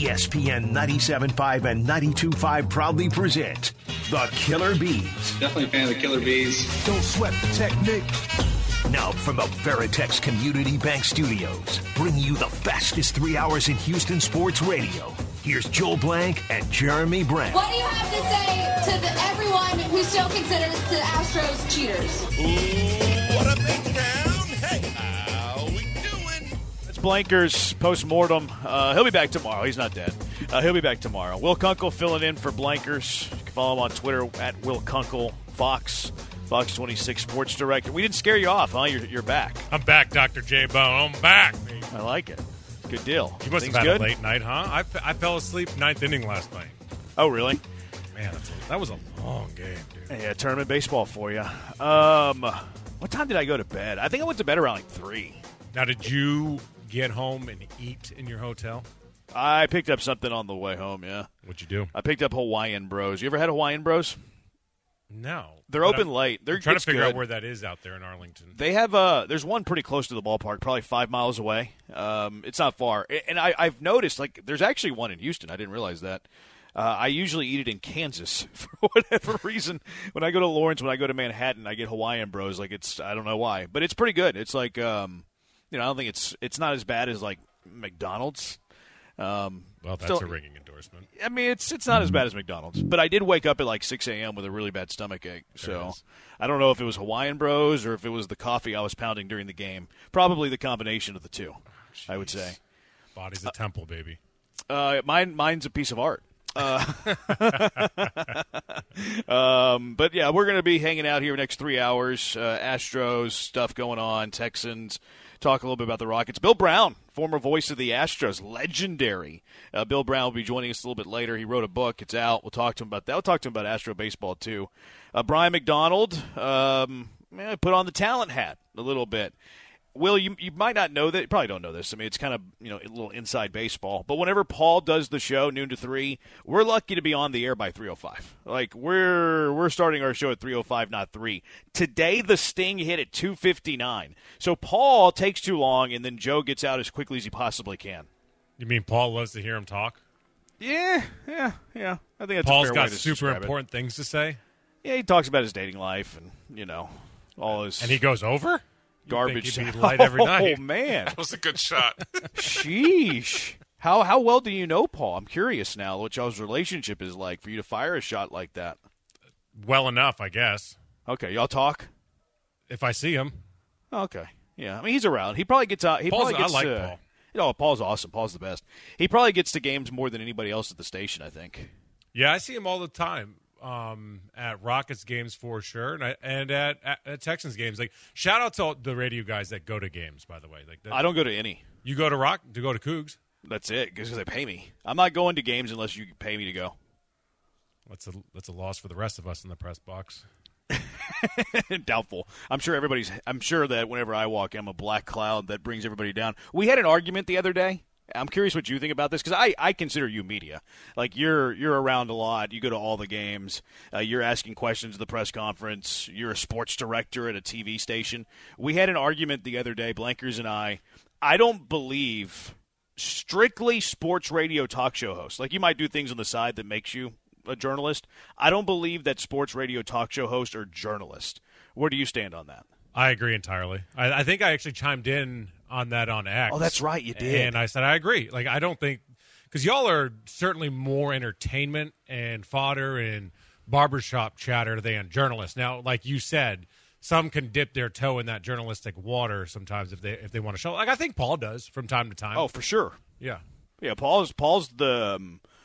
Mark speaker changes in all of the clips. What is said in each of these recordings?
Speaker 1: ESPN 97.5 and 92.5 proudly present the Killer Bees.
Speaker 2: Definitely a fan of the Killer Bees.
Speaker 1: Don't sweat the technique. Now from the Veritex Community Bank Studios, bring you the fastest 3 hours in Houston sports radio. Here's Joel Blank and Jeremy Brown.
Speaker 3: What do you have to say to everyone who still considers the Astros cheaters?
Speaker 4: Ooh, what up, H-Town? Hey, how we doing?
Speaker 5: It's Blanker's post-mortem. He'll be back tomorrow. He's not dead. He'll be back tomorrow. Will Kunkel filling in for Blankers. You can follow him on Twitter at Will Kunkel, Fox 26 Sports Director. We didn't scare you off, huh? You're back.
Speaker 6: I'm back, Dr. J-Bone. I'm back.
Speaker 5: I like it. Good deal.
Speaker 6: You must
Speaker 5: Things
Speaker 6: have had
Speaker 5: good?
Speaker 6: a late night, huh? I fell asleep ninth inning last night.
Speaker 5: Oh, really?
Speaker 6: Man, that was a long game, dude.
Speaker 5: Yeah, tournament baseball for you. What time did I go to bed? I think I went to bed around like 3.
Speaker 6: Now, did you get home and eat in your hotel?
Speaker 5: I picked up something on the way home, yeah.
Speaker 6: What'd you do?
Speaker 5: I picked up Hawaiian Bros. You ever had Hawaiian Bros?
Speaker 6: No.
Speaker 5: They're open late. They're
Speaker 6: I'm trying to figure
Speaker 5: good.
Speaker 6: out where that is out there in Arlington.
Speaker 5: They have there's one pretty close to the ballpark, probably 5 miles away. It's not far. And I've noticed, like, there's actually one in Houston. I didn't realize that. I usually eat it in Kansas for whatever reason. When I go to Lawrence, when I go to Manhattan, I get Hawaiian Bros. Like, I don't know why. But it's pretty good. It's like, I don't think it's not as bad as, like, McDonald's.
Speaker 6: Well, that's a ringing endorsement.
Speaker 5: I mean, it's not as bad as McDonald's. But I did wake up at like 6 a.m. with a really bad stomach ache. So I don't know if it was Hawaiian Bros or if it was the coffee I was pounding during the game. Probably the combination of the two, I would say.
Speaker 6: Body's a temple, baby.
Speaker 5: Mine's a piece of art. But, yeah, we're going to be hanging out here next 3 hours. Astros stuff going on, Texans. Talk a little bit about the Rockets. Bill Brown, former voice of the Astros, legendary. Bill Brown will be joining us a little bit later. He wrote a book. It's out. We'll talk to him about that. We'll talk to him about Astro baseball, too. Brian McDonald put on the talent hat a little bit. Will, you might not know that. You probably don't know this. I mean, it's kind of, a little inside baseball. But whenever Paul does the show, noon to 3, we're lucky to be on the air by 3:05. Like, we're starting our show at 3:05, not 3. Today, the Sting hit at 2:59. So Paul takes too long, and then Joe gets out as quickly as he possibly can.
Speaker 6: You mean Paul loves to hear him talk?
Speaker 5: Yeah. I think that's
Speaker 6: Paul's
Speaker 5: a fair way
Speaker 6: got
Speaker 5: to
Speaker 6: super
Speaker 5: describe
Speaker 6: important things to say?
Speaker 5: Yeah, he talks about his dating life and, all his
Speaker 6: And he goes over?
Speaker 5: garbage.
Speaker 6: He'd be light every night.
Speaker 5: Oh, man.
Speaker 4: That was a good shot.
Speaker 5: Sheesh. How well do you know Paul? I'm curious now what y'all's relationship is like for you to fire a shot like that.
Speaker 6: Well enough, I guess.
Speaker 5: Okay, y'all talk?
Speaker 6: If I see him.
Speaker 5: Okay. Yeah, I mean, he's around. He probably gets out.
Speaker 6: I like Paul.
Speaker 5: Paul's awesome. Paul's the best. He probably gets to games more than anybody else at the station, I think.
Speaker 6: Yeah, I see him all the time. At Rockets games for sure, and at Texans games. Like, shout out to the radio guys that go to games. By the way,
Speaker 5: I don't go to any.
Speaker 6: You go to go to Cougs.
Speaker 5: That's it, because they pay me. I'm not going to games unless you pay me to go.
Speaker 6: That's a loss for the rest of us in the press box.
Speaker 5: Doubtful. I'm sure that whenever I walk, I'm a black cloud that brings everybody down. We had an argument the other day. I'm curious what you think about this, because I consider you media. Like, you're around a lot. You go to all the games. You're asking questions at the press conference. You're a sports director at a TV station. We had an argument the other day, Blankers and I. I don't believe strictly sports radio talk show hosts. Like, you might do things on the side that makes you a journalist. I don't believe that sports radio talk show hosts are journalists. Where do you stand on that?
Speaker 6: I agree entirely. I think I actually chimed in on that on X.
Speaker 5: Oh, that's right, you did.
Speaker 6: And I said I agree. Like, I don't think – because y'all are certainly more entertainment and fodder and barbershop chatter than journalists. Now, like you said, some can dip their toe in that journalistic water sometimes if they want to show. Like, I think Paul does from time to time.
Speaker 5: Oh, for sure.
Speaker 6: Yeah.
Speaker 5: Yeah, Paul's the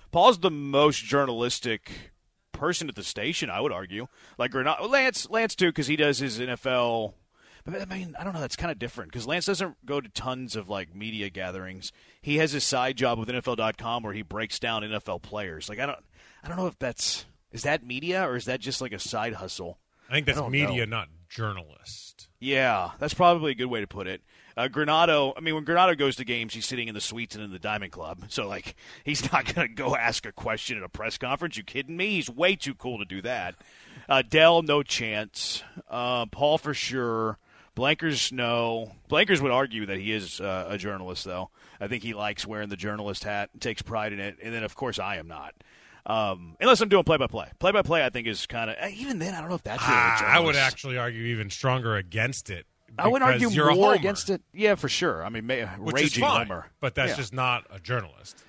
Speaker 5: most journalistic person at the station, I would argue. Like Lance too, because he does his NFL. But I mean, I don't know. That's kind of different because Lance doesn't go to tons of like media gatherings. He has his side job with NFL.com where he breaks down NFL players. Like I don't know if is that media or is that just like a side hustle?
Speaker 6: I think that's media, not journalist.
Speaker 5: Yeah, that's probably a good way to put it. Granado, I mean, when Granado goes to games, he's sitting in the suites and in the Diamond Club. So, like, he's not going to go ask a question at a press conference. You kidding me? He's way too cool to do that. Dell, no chance. Paul, for sure. Blankers, no. Blankers would argue that he is a journalist, though. I think he likes wearing the journalist hat, takes pride in it, and then, of course, I am not. Unless I'm doing play-by-play. Play-by-play, I think, is kind of – even then, I don't know if that's really a journalist.
Speaker 6: I would actually argue even stronger against it.
Speaker 5: I would argue more against it. Yeah, for sure. I mean,
Speaker 6: which
Speaker 5: raging
Speaker 6: is fine,
Speaker 5: homer.
Speaker 6: But that's just not a journalist.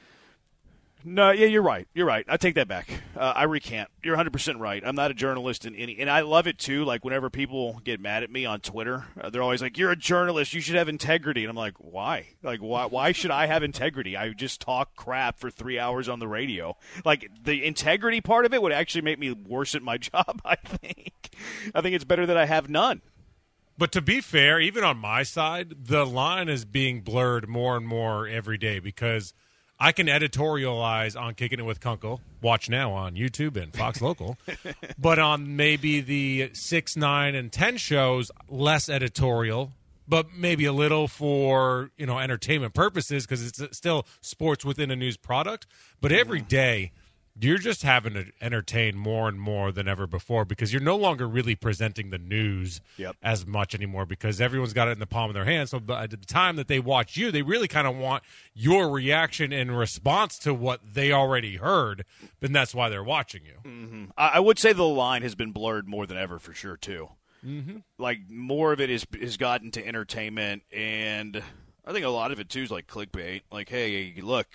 Speaker 5: No, yeah, you're right. You're right. I take that back. I recant. You're 100% right. I'm not a journalist in any – and I love it, too. Like, whenever people get mad at me on Twitter, they're always like, you're a journalist. You should have integrity. And I'm like, why? Like, why should I have integrity? I just talk crap for 3 hours on the radio. Like, the integrity part of it would actually make me worse at my job, I think. I think it's better that I have none.
Speaker 6: But to be fair, even on my side, the line is being blurred more and more every day because – I can editorialize on Kicking It with Kunkel. Watch now on YouTube and Fox Local. But on maybe the 6, 9, and 10 shows, less editorial, but maybe a little for entertainment purposes because it's still sports within a news product. But every day, you're just having to entertain more and more than ever before because you're no longer really presenting the news as much anymore because everyone's got it in the palm of their hand. So by the time that they watch you, they really kind of want your reaction in response to what they already heard. Then that's why they're watching you.
Speaker 5: Mm-hmm. I would say the line has been blurred more than ever for sure, too.
Speaker 6: Mm-hmm.
Speaker 5: Like, more of it has gotten to entertainment, and I think a lot of it, too, is like clickbait. Like, hey, look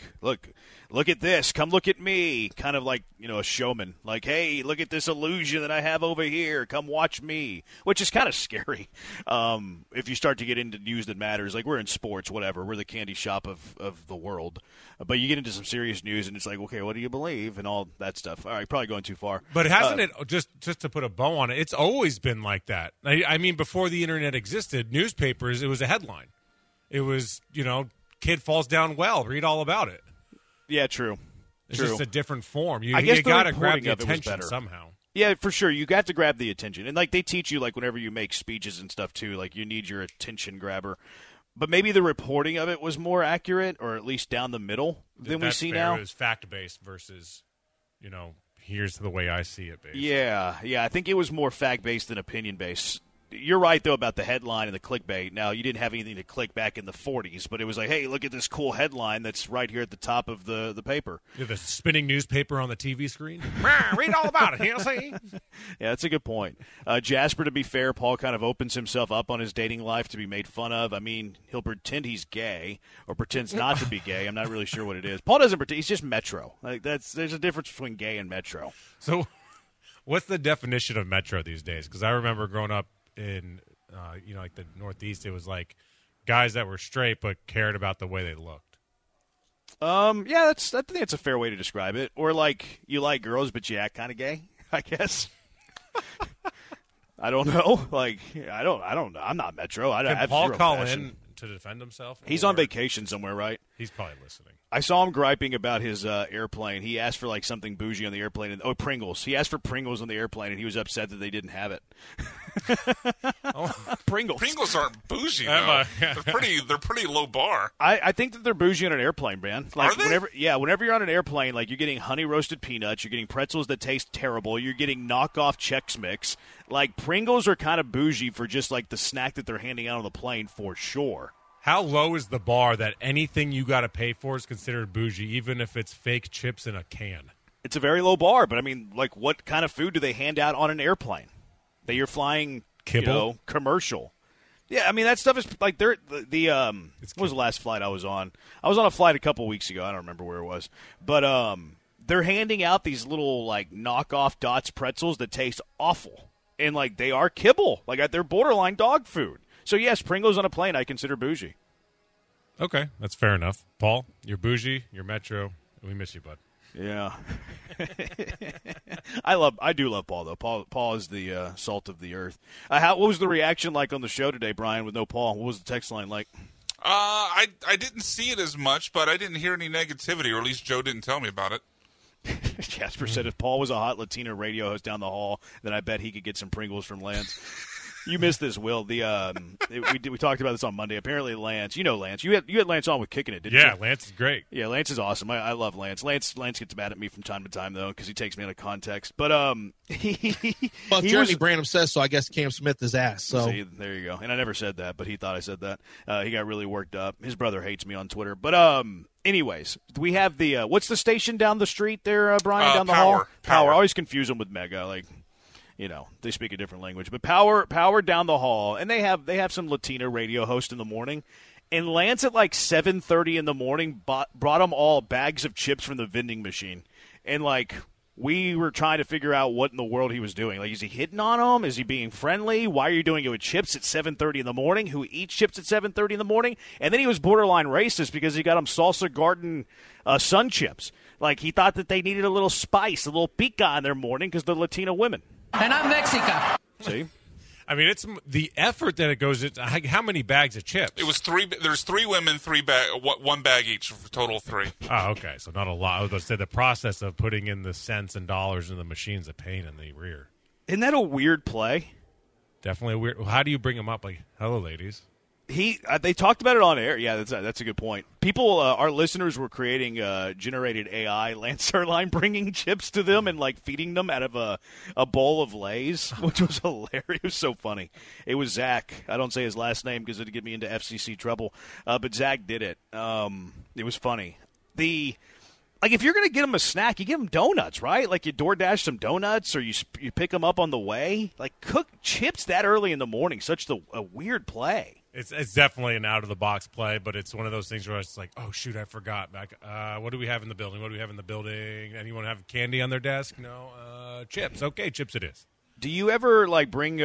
Speaker 5: at this. Come look at me. Kind of like, a showman. Like, hey, look at this illusion that I have over here. Come watch me. Which is kind of scary if you start to get into news that matters. Like, we're in sports, whatever. We're the candy shop of the world. But you get into some serious news, and it's like, okay, what do you believe? And all that stuff. All right, probably going too far.
Speaker 6: But hasn't it, just to put a bow on it, it's always been like that. I mean, before the Internet existed, newspapers, it was a headline. It was, kid falls down well. Read all about it.
Speaker 5: Yeah, true.
Speaker 6: It's just a different form. You got to grab the attention somehow.
Speaker 5: Yeah, for sure. You got to grab the attention. And, they teach you, whenever you make speeches and stuff, too, you need your attention grabber. But maybe the reporting of it was more accurate, or at least down the middle than we see now.
Speaker 6: It was fact-based versus, here's the way I see it based.
Speaker 5: Yeah. I think it was more fact-based than opinion-based. You're right, though, about the headline and the clickbait. Now, you didn't have anything to click back in the 40s, but it was like, hey, look at this cool headline that's right here at the top of the paper.
Speaker 6: You have the spinning newspaper on the TV screen? Read all about it, you see?
Speaker 5: Yeah, that's a good point. Jasper, to be fair, Paul kind of opens himself up on his dating life to be made fun of. I mean, he'll pretend he's gay or pretends not to be gay. I'm not really sure what it is. Paul doesn't pretend. He's just metro. There's a difference between gay and metro.
Speaker 6: So what's the definition of metro these days? Because I remember growing up, in the Northeast, it was like guys that were straight but cared about the way they looked.
Speaker 5: Yeah, I think that's a fair way to describe it. Or you like girls but you act kind of gay, I guess. I don't know. I don't know. I'm not Metro.
Speaker 6: Can Paul call in to defend himself?
Speaker 5: He's on vacation somewhere, right?
Speaker 6: He's probably listening.
Speaker 5: I saw him griping about his airplane. He asked for something bougie on the airplane. Pringles. He asked for Pringles on the airplane, and he was upset that they didn't have it. Pringles.
Speaker 7: Pringles aren't bougie, though. They're pretty low bar.
Speaker 5: I think that they're bougie on an airplane, man.
Speaker 7: Are they?
Speaker 5: Whenever you're on an airplane, you're getting honey roasted peanuts, you're getting pretzels that taste terrible, you're getting knockoff Chex Mix. Pringles are kind of bougie for just the snack that they're handing out on the plane for sure.
Speaker 6: How low is the bar that anything you got to pay for is considered bougie, even if it's fake chips in a can?
Speaker 5: It's a very low bar, but I mean, what kind of food do they hand out on an airplane that you're flying?
Speaker 6: Kibble?
Speaker 5: Commercial. Yeah, I mean that stuff is what was the last flight I was on? I was on a flight a couple weeks ago. I don't remember where it was, but they're handing out these little knockoff Dots pretzels that taste awful, and they are kibble, they're borderline dog food. So, yes, Pringles on a plane I consider bougie.
Speaker 6: Okay, that's fair enough. Paul, you're bougie, you're Metro, and we miss you, bud.
Speaker 5: Yeah. I do love Paul, though. Paul is the salt of the earth. What was the reaction like on the show today, Brian, with no Paul? What was the text line like?
Speaker 7: I didn't see it as much, but I didn't hear any negativity, or at least Joe didn't tell me about it.
Speaker 5: Jasper said if Paul was a hot Latina radio host down the hall, then I bet he could get some Pringles from Lance. You missed this, Will. We talked about this on Monday. Apparently, Lance. You know Lance. You had Lance on with Kicking It, didn't you?
Speaker 6: Yeah, Lance is great.
Speaker 5: Yeah, Lance is awesome. I love Lance. Lance gets mad at me from time to time, though, because he takes me out of context. But
Speaker 8: well, Jeremy Branham says so. I guess Cam Smith is ass. So
Speaker 5: see, there you go. And I never said that, but he thought I said that. He got really worked up. His brother hates me on Twitter. But anyways, we have the what's the station down the street there, Brian? Down the hall. Power. I always confuse them with Mega. Like, you know, they speak a different language. But Power down the hall, and they have some Latina radio host in the morning. And Lance at like 7:30 in the morning brought them all bags of chips from the vending machine, and like. We were trying to figure out what in the world he was doing. Like, is he hitting on them? Is he being friendly? Why are you doing it with chips at 7:30 in the morning? Who eats chips at 7:30 in the morning? And then he was borderline racist because he got them Salsa Garden Sun chips. Like, he thought that they needed a little spice, a little pica in their morning because they're Latina women.
Speaker 9: And I'm Mexican.
Speaker 5: See?
Speaker 6: I mean, it's the effort that it goes into. How many bags of chips?
Speaker 7: It was 3. There's 3 women, 1 bag each, for total 3.
Speaker 6: Oh, okay. So not a lot. I was going to say the process of putting in the cents and dollars in the machine's a pain in the rear.
Speaker 5: Isn't that a weird play?
Speaker 6: Definitely a weird. How do you bring them up? Like, hello, ladies.
Speaker 5: They talked about it on air. Yeah, that's a good point. People, our listeners were creating generated AI Lance Zierlein bringing chips to them and like feeding them out of a bowl of Lay's, which was hilarious. It was so funny. It was Zach. I don't say his last name because it'd get me into FCC trouble. But Zach did it. It was funny. Like, if you're going to get them a snack, you give them donuts, right? Like, you DoorDash some donuts or you pick them up on the way. Like, cook chips that early in the morning, a weird play.
Speaker 6: It's definitely an out-of-the-box play, but it's one of those things where it's like, oh, shoot, I forgot. What do we have in the building? Anyone have candy on their desk? No. Chips. Okay, chips it is.
Speaker 5: Do you ever, like, bring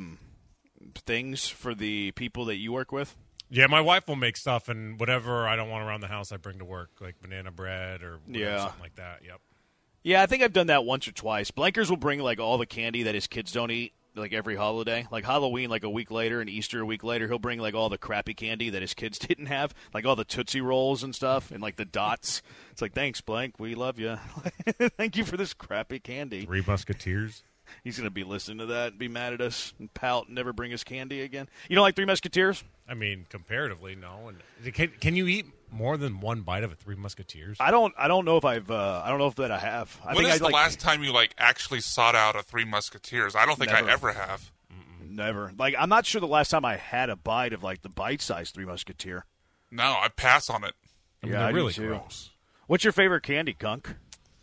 Speaker 5: things for the people that you work with?
Speaker 6: Yeah, my wife will make stuff, and whatever I don't want around the house, I bring to work, like banana bread or something like that. Yep. Yeah,
Speaker 5: I think I've done that once or twice. Blankers will bring, like, all the candy that his kids don't eat. Like every holiday, like Halloween, like a week later, and Easter a week later, he'll bring like all the crappy candy that his kids didn't have, like all the Tootsie Rolls and stuff, and like the dots. It's like, thanks, Blank, we love you. Thank you for this crappy candy.
Speaker 6: 3 Musketeers.
Speaker 5: He's gonna be listening to that, and be mad at us, and pout, and never bring us candy again. You don't like 3 Musketeers?
Speaker 6: I mean, comparatively, no. And can you eat more than one bite of a 3 Musketeers?
Speaker 5: I don't know if I've. I don't know if that I have.
Speaker 7: When is the last time you like actually sought out a 3 Musketeers? I don't think I ever have.
Speaker 5: Never. Like, I'm not sure the last time I had a bite of like the bite-sized 3 Musketeer.
Speaker 7: No, I pass on it.
Speaker 6: I mean, they're really gross.
Speaker 5: What's your favorite candy, Kunk?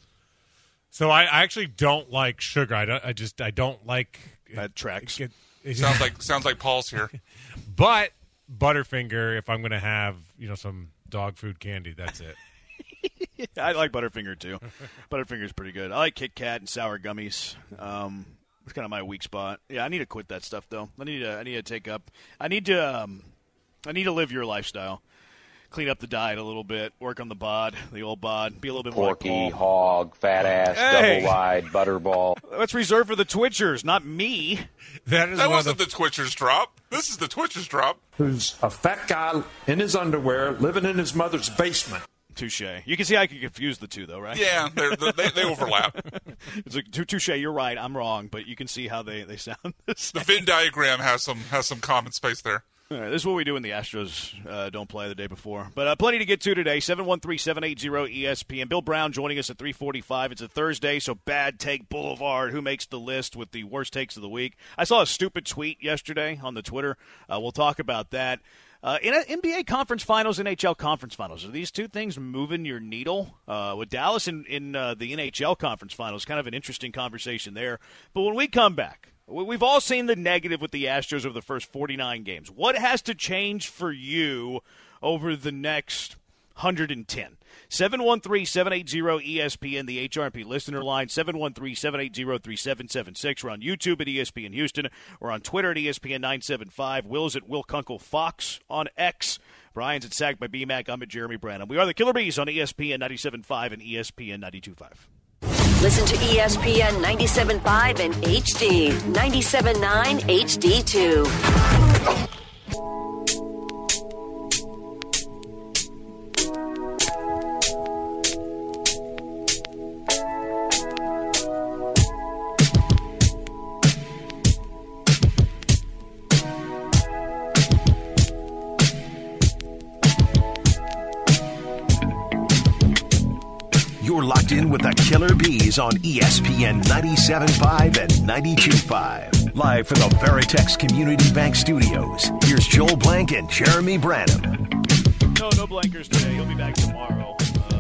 Speaker 6: So I actually don't like sugar. I don't like
Speaker 5: that tracks.
Speaker 7: Sounds like Paul's here.
Speaker 6: But Butterfinger, if I'm going to have some dog food candy, that's it.
Speaker 5: I like Butterfinger too. Butterfinger's pretty good. I like Kit Kat and sour gummies. It's kind of my weak spot. Yeah, I need to quit that stuff though. I need to take up. I need to live your lifestyle. Clean up the diet a little bit, work on the old bod, be a little bit more like Paul.
Speaker 10: Hog, fat ass, double wide, butterball.
Speaker 5: That's reserved for the Twitchers, not me.
Speaker 7: That wasn't the Twitchers drop. This is the Twitchers drop.
Speaker 11: Who's a fat guy in his underwear living in his mother's basement.
Speaker 5: Touche. You can see I can confuse the two, though, right?
Speaker 7: Yeah, they overlap.
Speaker 5: It's like, touche, you're right, I'm wrong, but you can see how they sound.
Speaker 7: The Venn diagram has some common space there.
Speaker 5: All right, this is what we do when the Astros don't play the day before. But plenty to get to today. 713-780-ESPN. Bill Brown joining us at 3:45. It's a Thursday, so Bad Take Boulevard. Who makes the list with the worst takes of the week? I saw a stupid tweet yesterday on the Twitter. We'll talk about that. In NBA Conference Finals, NHL Conference Finals, are these two things moving your needle? With Dallas in the NHL Conference Finals, kind of an interesting conversation there. But when we come back, we've all seen the negative with the Astros over the first 49 games. What has to change for you over the next 110? 713-780-ESPN, the HRP listener line, 713-780-3776. We're on YouTube at ESPN Houston. We're on Twitter at ESPN975. Will's at Will Kunkel Fox on X. Brian's at Sack by BMAC. I'm at Jeremy Branham. We are the Killer Bees on ESPN 97.5 and ESPN 92.5.
Speaker 12: Listen to ESPN 97.5 and HD, 97.9 HD2.
Speaker 1: You're locked in with the Killer Bees on ESPN 97.5 and 92.5. Live from the Veritex Community Bank Studios, here's Joel Blank and Jeremy Branham.
Speaker 5: No blankers today. He'll be back tomorrow.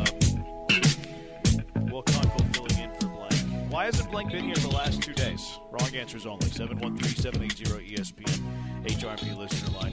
Speaker 5: Will Conkle filling in for Blank. Why hasn't Blank been here the last 2 days? Wrong answers only. 713-780-ESPN. HRP listener line,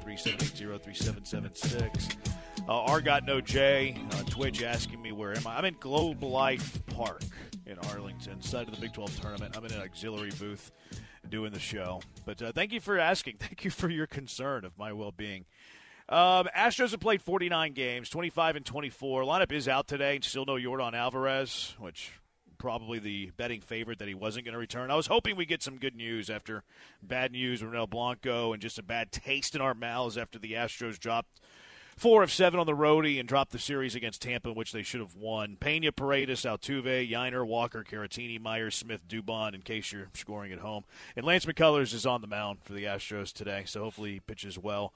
Speaker 5: 713-780-3776. R got no J on Twitch asking me where am I. I'm in Globe Life Park in Arlington, side of the Big 12 tournament. I'm in an auxiliary booth doing the show. But thank you for asking. Thank you for your concern of my well-being. Astros have played 49 games, 25 and 24. Lineup is out today. Still no Yordan Alvarez, which probably the betting favorite that he wasn't going to return. I was hoping we'd get some good news after bad news with Ronel Blanco and just a bad taste in our mouths after the Astros dropped 4 of 7 on the roadie and dropped the series against Tampa, which they should have won. Pena, Paredes, Altuve, Yiner, Walker, Caratini, Myers, Smith, Dubon, in case you're scoring at home. And Lance McCullers is on the mound for the Astros today, so hopefully he pitches well.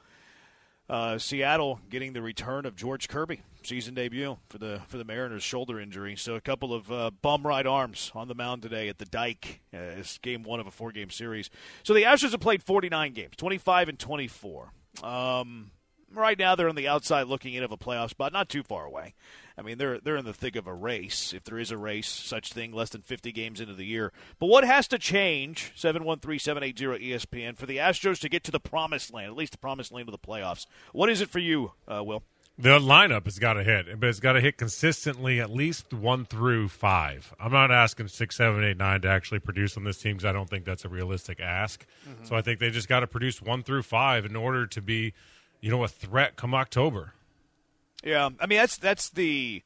Speaker 5: Seattle getting the return of George Kirby, season debut for the Mariners' shoulder injury. So a couple of bum right arms on the mound today at the Dike. It's game 1 of a 4-game series. So the Astros have played 49 games, 25 and 24. Right now they're on the outside looking in of a playoff spot, not too far away. I mean, they're in the thick of a race, if there is a race, such thing, less than 50 games into the year. But what has to change, 713-780-ESPN, for the Astros to get to the promised land, at least the promised land of the playoffs? What is it for you, Will?
Speaker 6: The lineup has got to hit, but it's got to hit consistently at least 1 through 5. I'm not asking 6, 7, 8, 9 to actually produce on this team because I don't think that's a realistic ask. Mm-hmm. So I think they just got to produce 1 through 5 in order to be, a threat come October.
Speaker 5: Yeah, I mean that's the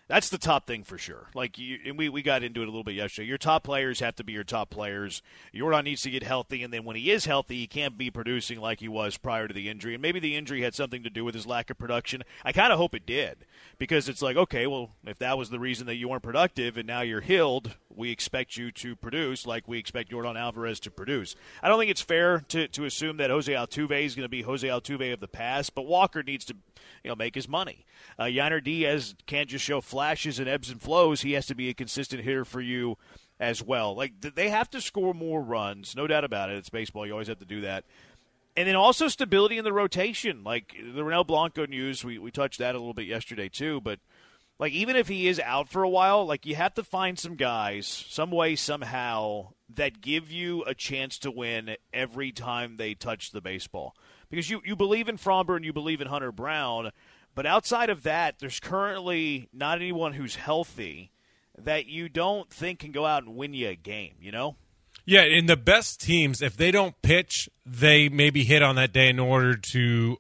Speaker 5: top thing for sure. Like and we got into it a little bit yesterday. Your top players have to be your top players. Yordan needs to get healthy, and then when he is healthy, he can't be producing like he was prior to the injury. And maybe the injury had something to do with his lack of production. I kind of hope it did, because it's like, okay, well, if that was the reason that you weren't productive and now you're healed, we expect you to produce like we expect Yordan Alvarez to produce. I don't think it's fair to assume that Jose Altuve is going to be Jose Altuve of the past, but Walker needs to make his money. Yiner Diaz can't just show flashes and ebbs and flows. He has to be a consistent hitter for you as well. Like, they have to score more runs, no doubt about it. It's baseball. You always have to do that. And then also stability in the rotation. Like, the Ronel Blanco news, we touched that a little bit yesterday too, but like, even if he is out for a while, like, you have to find some guys, some way, somehow, that give you a chance to win every time they touch the baseball. Because you believe in Fromber and you believe in Hunter Brown, but outside of that, there's currently not anyone who's healthy that you don't think can go out and win you a game,
Speaker 6: Yeah, in the best teams, if they don't pitch, they maybe hit on that day in order to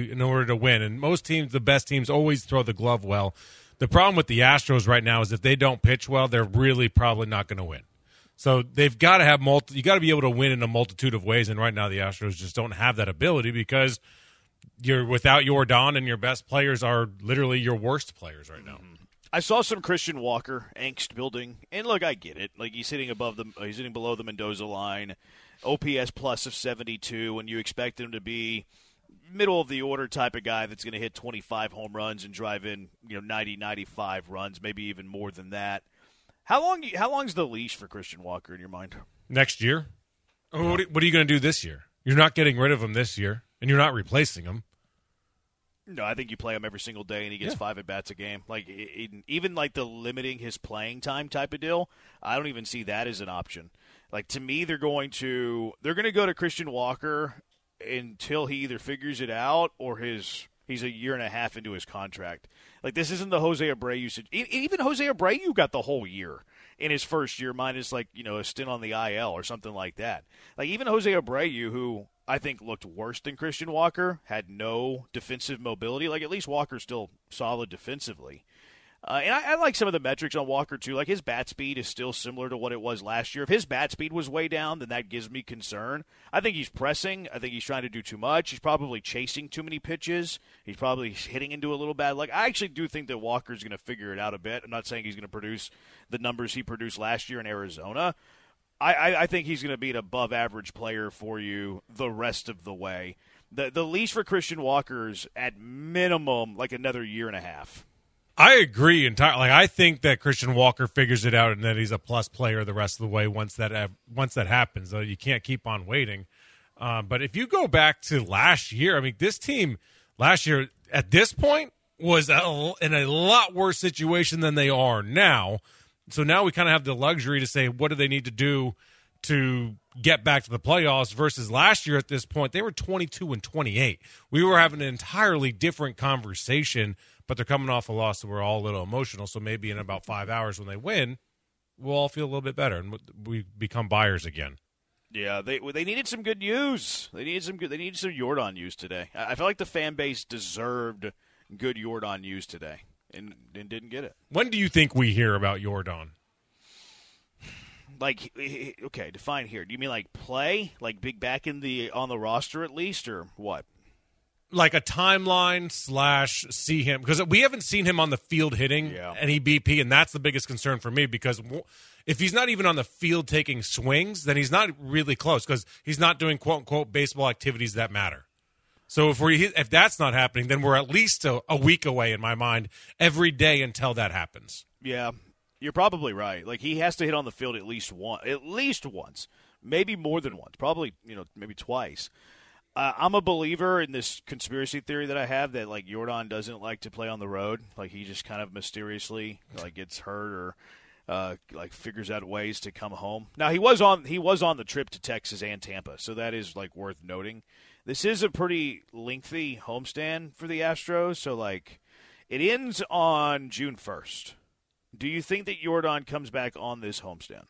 Speaker 6: win. And most teams, the best teams, always throw the glove well. The problem with the Astros right now is if they don't pitch well, they're really probably not going to win. So they've got to have you got to be able to win in a multitude of ways, and right now the Astros just don't have that ability because you're without Yordan, and your best players are literally your worst players right now.
Speaker 5: I saw some Christian Walker angst building, and look, I get it. Like, he's hitting below the Mendoza line, OPS plus of 72, and you expect him to be middle of the order type of guy that's going to hit 25 home runs and drive in 90, 95 runs, maybe even more than that. How long's the leash for Christian Walker in your mind?
Speaker 6: Next year? Yeah. What are you going to do this year? You're not getting rid of him this year, and you're not replacing him.
Speaker 5: No, I think you play him every single day, and he gets 5 at-bats a game. Like, even like the limiting his playing time type of deal, I don't even see that as an option. Like, to me, they're going to go to Christian Walker until he either figures it out or he's a year and a half into his contract. Like, this isn't the Jose Abreu. Even Jose Abreu got the whole year in his first year, minus, like, a stint on the IL or something like that. Like, even Jose Abreu, who I think looked worse than Christian Walker, had no defensive mobility. Like, at least Walker's still solid defensively. And I like some of the metrics on Walker, too. Like, his bat speed is still similar to what it was last year. If his bat speed was way down, then that gives me concern. I think he's pressing. I think he's trying to do too much. He's probably chasing too many pitches. He's probably hitting into a little bad. Like, I actually do think that Walker's going to figure it out a bit. I'm not saying he's going to produce the numbers he produced last year in Arizona. I think he's going to be an above-average player for you the rest of the way. The leash for Christian Walker's at minimum like another year and a half.
Speaker 6: I agree entirely. Like, I think that Christian Walker figures it out and that he's a plus player the rest of the way once that happens. You can't keep on waiting. But if you go back to last year, I mean, this team last year at this point was in a lot worse situation than they are now. So now we kind of have the luxury to say, what do they need to do to get back to the playoffs versus last year at this point? They were 22-28. We were having an entirely different conversation, but they're coming off a loss, so we're all a little emotional. So maybe in about 5 hours when they win, we'll all feel a little bit better and we become buyers again.
Speaker 5: Yeah, they needed some good news. They needed some Jordan news today. I feel like the fan base deserved good Jordan news today and didn't get it.
Speaker 6: When do you think we hear about Jordan?
Speaker 5: Like, okay, define here. Do you mean like play, like big back on the roster at least, or what?
Speaker 6: Like a timeline / see him, because we haven't seen him on the field hitting any BP, and that's the biggest concern for me, because if he's not even on the field taking swings, then he's not really close, because he's not doing quote-unquote baseball activities that matter. So if that's not happening, then we're at least a week away in my mind every day until that happens.
Speaker 5: Yeah, you're probably right. Like, he has to hit on the field at least once, maybe more than once, probably maybe twice. I'm a believer in this conspiracy theory that I have that, like, Jordan doesn't like to play on the road. Like, he just kind of mysteriously, like, gets hurt or, like, figures out ways to come home. Now, he was on the trip to Texas and Tampa, so that is, like, worth noting. This is a pretty lengthy homestand for the Astros, so, like, it ends on June 1st. Do you think that Jordan comes back on this homestand?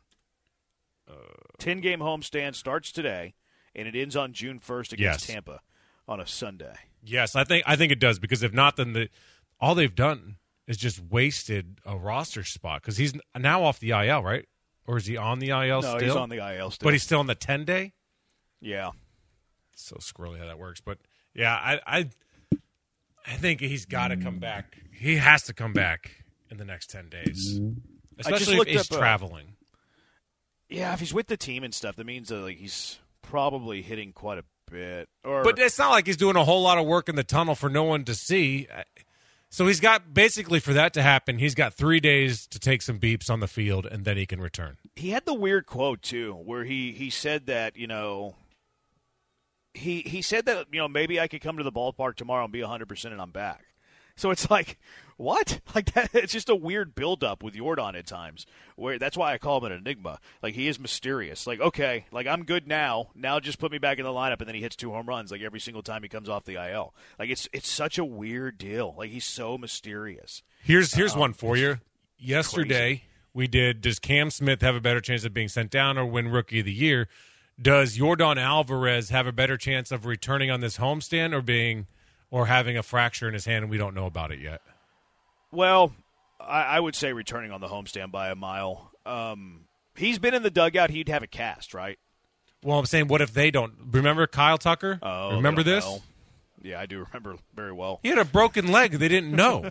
Speaker 5: 10-game homestand starts today. And it ends on June 1st against Tampa on a Sunday.
Speaker 6: Yes, I think it does, because if not, then all they've done is just wasted a roster spot, because he's now off the IL, right? Or is he on the IL still?
Speaker 5: No, he's on the IL still.
Speaker 6: But he's still on the 10-day?
Speaker 5: Yeah.
Speaker 6: It's so squirrely how that works. But, yeah, I think he's got to come back. He has to come back in the next 10 days, especially if he's traveling.
Speaker 5: Yeah, if he's with the team and stuff, that means that like he's probably hitting quite a bit.
Speaker 6: But it's not like he's doing a whole lot of work in the tunnel for no one to see. So he's got, basically for that to happen, he's got 3 days to take some beeps on the field, and then he can return.
Speaker 5: He had the weird quote, too, where he said that, he said that, maybe I could come to the ballpark tomorrow and be 100% and I'm back. So it's like, what? Like that? It's just a weird build-up with Jordan at times. Where that's why I call him an enigma. Like, he is mysterious. Like, okay, like I'm good now. Now just put me back in the lineup, and then he hits 2 home runs like every single time he comes off the IL. Like it's such a weird deal. Like, he's so mysterious.
Speaker 6: Here's one for you. Yesterday we did. Does Cam Smith have a better chance of being sent down or win Rookie of the Year? Does Jordan Alvarez have a better chance of returning on this homestand or having a fracture in his hand and we don't know about it yet?
Speaker 5: Well, I would say returning on the homestand by a mile. He's been in the dugout. He'd have a cast, right?
Speaker 6: Well, I'm saying, what if they don't? Remember Kyle Tucker?
Speaker 5: Oh,
Speaker 6: remember this?
Speaker 5: know. Yeah, I do remember very well.
Speaker 6: He had a broken leg. They didn't know.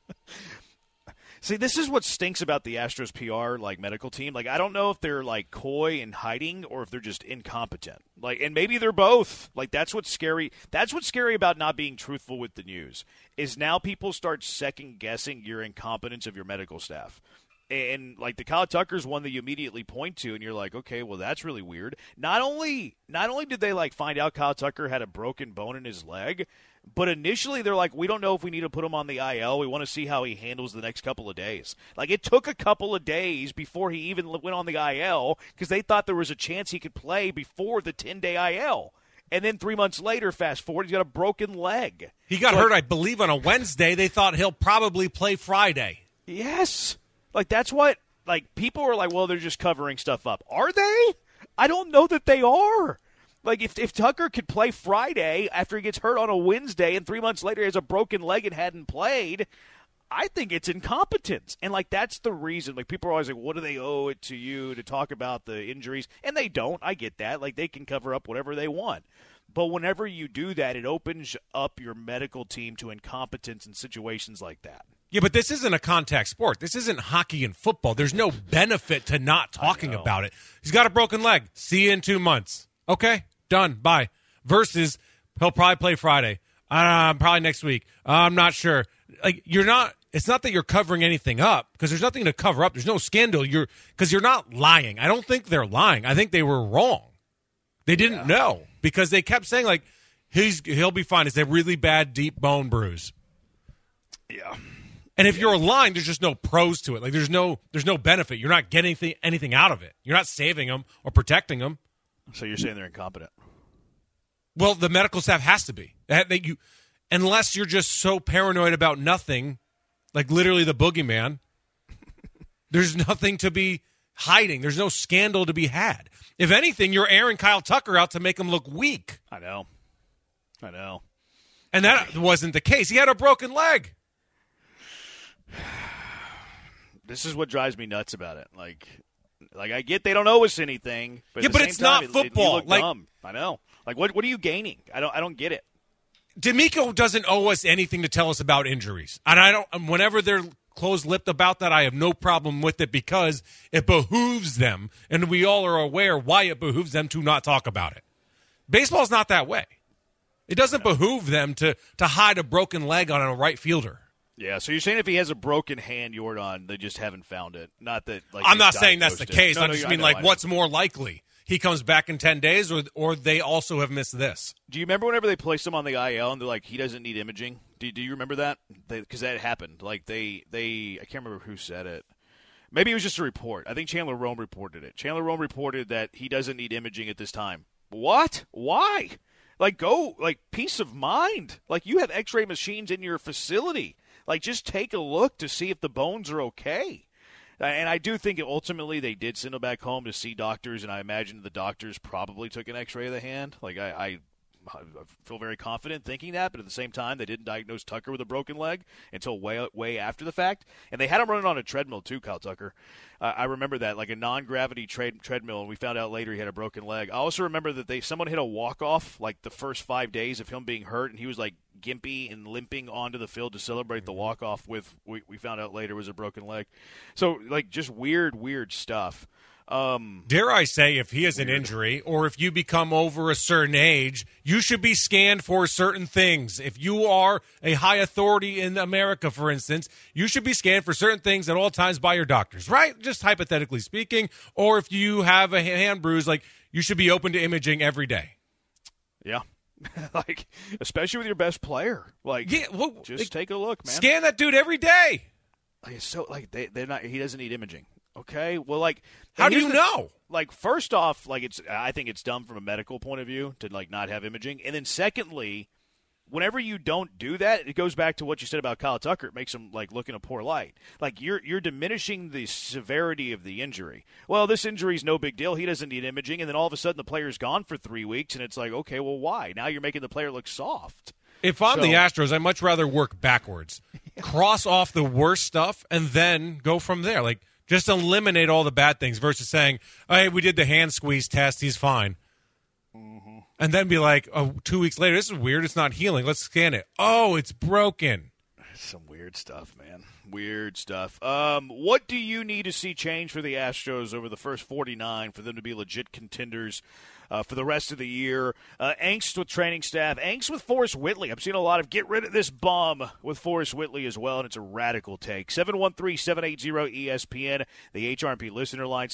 Speaker 5: See, this is what stinks about the Astros PR, like, medical team. Like, I don't know if they're, like, coy and hiding or if they're just incompetent. Like, and maybe they're both. Like, that's what's scary. That's what's scary about not being truthful with the news, is now people start second-guessing your incompetence of your medical staff. And, like, the Kyle Tucker's one that you immediately point to, and you're like, okay, well, that's really weird. Not only did they, like, find out Kyle Tucker had a broken bone in his leg, but initially they're like, we don't know if we need to put him on the IL. We want to see how he handles the next couple of days. Like, it took a couple of days before he even went on the IL because they thought there was a chance he could play before the 10-day IL. And then 3 months later, fast forward, he's got a broken leg.
Speaker 6: He got hurt, I believe, on a Wednesday. They thought he'll probably play Friday.
Speaker 5: Yes. Like, that's what, like, people are like, well, they're just covering stuff up. Are they? I don't know that they are. Like, if Tucker could play Friday after he gets hurt on a Wednesday and 3 months later he has a broken leg and hadn't played, I think it's incompetence. And, like, that's the reason. Like, people are always like, what do they owe it to you to talk about the injuries? And they don't. I get that. Like, they can cover up whatever they want. But whenever you do that, it opens up your medical team to incompetence in situations like that.
Speaker 6: Yeah, but this isn't a contact sport. This isn't hockey and football. There's no benefit to not talking about it. He's got a broken leg. See you in 2 months. Okay, done. Bye. Versus he'll probably play Friday. Probably next week. I'm not sure. Like, you're not it's not that you're covering anything up, because there's nothing to cover up. There's no scandal. Because you're not lying. I don't think they're lying. I think they were wrong. They didn't know, because they kept saying, like, he'll be fine. It's a really bad deep bone bruise.
Speaker 5: Yeah.
Speaker 6: And if you're lying, there's just no pros to it. Like, there's no benefit. You're not getting anything out of it. You're not saving them or protecting them.
Speaker 5: So you're saying they're incompetent?
Speaker 6: Well, the medical staff has to be. Unless you're just so paranoid about nothing, like literally the boogeyman, there's nothing to be hiding. There's no scandal to be had. If anything, you're airing Kyle Tucker out to make him look weak.
Speaker 5: I know.
Speaker 6: And that wasn't the case. He had a broken leg.
Speaker 5: This is what drives me nuts about it. Like I get they don't owe us anything, but
Speaker 6: but it's not football.
Speaker 5: You look dumb. I know. Like, what are you gaining? I don't get it.
Speaker 6: D'Amico doesn't owe us anything to tell us about injuries, and whenever they're close-lipped about that, I have no problem with it, because it behooves them, and we all are aware why it behooves them to not talk about it. Baseball's not that way. It doesn't behoove them to hide a broken leg on a right fielder.
Speaker 5: Yeah, so you're saying if he has a broken hand, Jordan, they just haven't found it. Not that. Like,
Speaker 6: I'm not saying that's the case.
Speaker 5: No,
Speaker 6: I just mean, what's more likely? He comes back in 10 days, or they also have missed this.
Speaker 5: Do you remember whenever they placed him on the IL and they're like, he doesn't need imaging? Do you remember that? Because that happened. Like, I can't remember who said it. Maybe it was just a report. I think Chandler Rome reported it. Chandler Rome reported that he doesn't need imaging at this time. What? Why? Peace of mind. Like, you have x-ray machines in your facility. Like, just take a look to see if the bones are okay. And I do think ultimately they did send him back home to see doctors, and I imagine the doctors probably took an x-ray of the hand. Like, I feel very confident thinking that, but at the same time, they didn't diagnose Tucker with a broken leg until way after the fact. And they had him running on a treadmill too, Kyle Tucker. I remember that, like a non-gravity treadmill, and we found out later he had a broken leg. I also remember that someone hit a walk-off like the first 5 days of him being hurt, and he was like gimpy and limping onto the field to celebrate the walk-off with, we found out later, was a broken leg. So, like, just weird stuff.
Speaker 6: Dare I say, if he has an injury, or if you become over a certain age, you should be scanned for certain things. If you are a high authority in America, for instance, you should be scanned for certain things at all times by your doctors, right? Just hypothetically speaking. Or if you have a hand bruise, like, you should be open to imaging every day.
Speaker 5: Yeah. Like, especially with your best player. Like, take a look, man.
Speaker 6: Scan that dude every day.
Speaker 5: Like, so, like, they're not. He doesn't need imaging. Okay, well, like,
Speaker 6: how do you know?
Speaker 5: Like, first off, like, I think it's dumb from a medical point of view to, like, not have imaging. And then secondly, whenever you don't do that, it goes back to what you said about Kyle Tucker. It makes him, like, look in a poor light. Like, you're diminishing the severity of the injury. Well, this injury's no big deal. He doesn't need imaging. And then all of a sudden the player's gone for 3 weeks, and it's like, okay, well, why? Now you're making the player look soft.
Speaker 6: If I'm the Astros, I'd much rather work backwards. Cross off the worst stuff and then go from there. Like, just eliminate all the bad things versus saying, hey, we did the hand squeeze test. He's fine. Mm-hmm. And then be like, 2 weeks later, this is weird. It's not healing. Let's scan it. Oh, it's broken.
Speaker 5: Some weird stuff, man. Weird stuff. What do you need to see change for the Astros over the first 49 for them to be legit contenders for the rest of the year? Angst with training staff. Angst with Forrest Whitley. I'm seeing a lot of get rid of this bum with Forrest Whitley as well, and it's a radical take. 713-780-ESPN, the HRP listener line.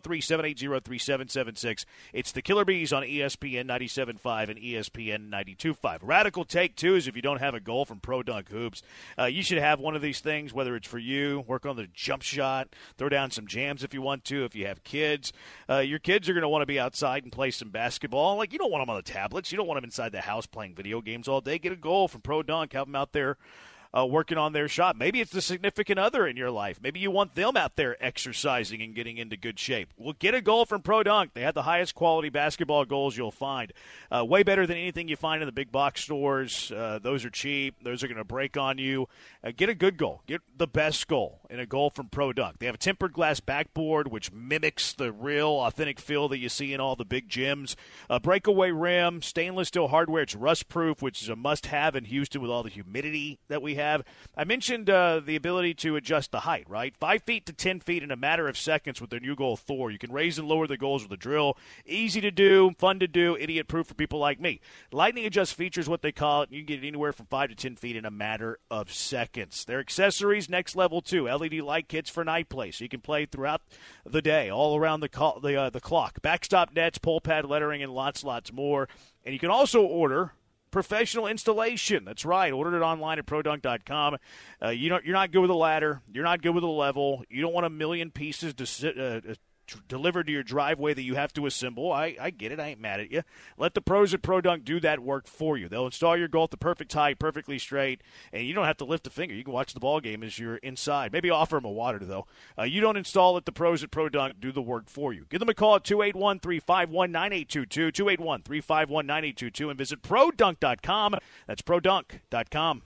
Speaker 5: 713-780-3776. It's the Killer Bees on ESPN 97.5 and ESPN 92.5. Radical take, too, is if you don't have a goal from Pro Dunk Hoops, you should have one of these things, whether it's for you, work on the jump shot, throw down some jams if you want to. If you have kids, your kids are going to want to be outside and play some basketball. Like, you don't want them on the tablets. You don't want them inside the house playing video games all day. Get a goal from Pro Dunk. Have them out there working on their shot. Maybe it's the significant other in your life. Maybe you want them out there exercising and getting into good shape. Well, get a goal from Pro Dunk. They have the highest quality basketball goals you'll find. Way better than anything you find in the big box stores. Those are cheap. Those are going to break on you. Get a good goal. Get the best goal in a goal from Pro Dunk. They have a tempered glass backboard, which mimics the real, authentic feel that you see in all the big gyms. Breakaway rim, stainless steel hardware. It's rust-proof, which is a must-have in Houston with all the humidity that we have. have. I mentioned the ability to adjust the height, right? 5 feet to 10 feet in a matter of seconds with their new goal, Thor. You can raise and lower the goals with a drill. Easy to do, fun to do, idiot-proof for people like me. Lightning Adjust features what they call it. You can get it anywhere from 5 to 10 feet in a matter of seconds. Their accessories, next level, too. LED light kits for night play, so you can play throughout the day, all around the clock. Backstop nets, pole pad lettering, and lots more. And you can also order professional installation. That's right. Order it online at produnk.com. You're not good with a ladder. You're not good with a level. You don't want a million pieces delivered to your driveway that you have to assemble. I get it. I ain't mad at you. Let the pros at ProDunk do that work for you. They'll install your goal at the perfect height, perfectly straight, and you don't have to lift a finger. You can watch the ball game as you're inside. Maybe offer them a water, though. You don't install it. The pros at ProDunk do the work for you. Give them a call at 281-351-9822, 281-351-9822, and visit produnk.com. That's produnk.com.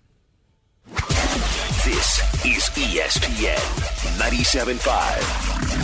Speaker 1: This is ESPN 97.5.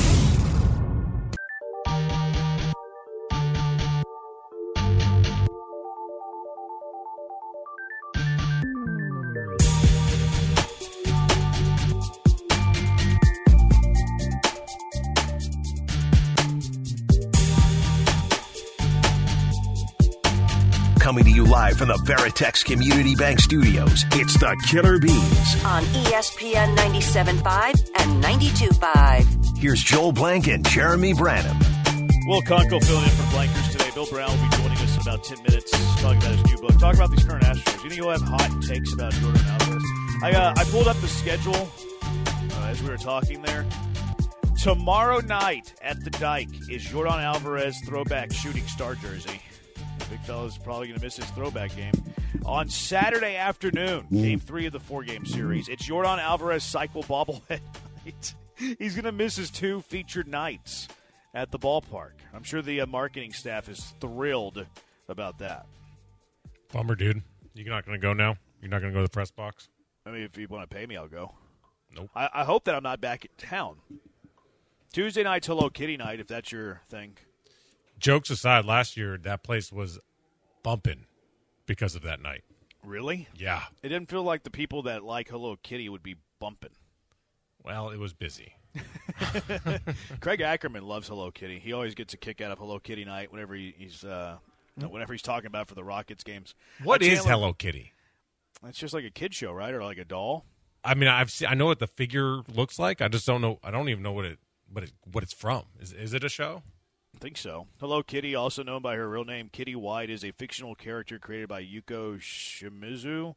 Speaker 1: Coming to you live from the Veritex Community Bank Studios, it's the Killer Bees.
Speaker 12: On ESPN 97.5 and 92.5.
Speaker 1: Here's Joel Blank and Jeremy Branham.
Speaker 5: Will Kunkel filling in for Blankers today. Bill Brown will be joining us in about 10 minutes, talking about his new book. Talk about these current Astros. You think he'll have hot takes about Jordan Alvarez? I pulled up the schedule as we were talking there. Tomorrow night at the Dike is Jordan Alvarez throwback shooting star jersey. The big fella's probably going to miss his throwback game. On Saturday afternoon, Game 3 of the 4-game series, it's Jordan Alvarez cycle bobblehead night. He's going to miss his 2 featured nights at the ballpark. I'm sure the marketing staff is thrilled about that.
Speaker 6: Bummer, dude. You're not going to go now? You're not going to go to the press box?
Speaker 5: I mean, if you want to pay me, I'll go.
Speaker 6: Nope.
Speaker 5: I hope that I'm not back in town. Tuesday night's Hello Kitty night, if that's your thing.
Speaker 6: Jokes aside, last year that place was bumping because of that night.
Speaker 5: Really?
Speaker 6: Yeah.
Speaker 5: It didn't feel like the people that like Hello Kitty would be bumping.
Speaker 6: Well, it was busy.
Speaker 5: Craig Ackerman loves Hello Kitty. He always gets a kick out of Hello Kitty night whenever he's talking about for the Rockets games.
Speaker 6: What is Hello Kitty?
Speaker 5: It's just like a kid show, right? Or like a doll.
Speaker 6: I mean, I know what the figure looks like. I just don't know. I don't even know what it's from. Is it a show?
Speaker 5: I think so. Hello Kitty, also known by her real name, Kitty White, is a fictional character created by Yuko Shimizu.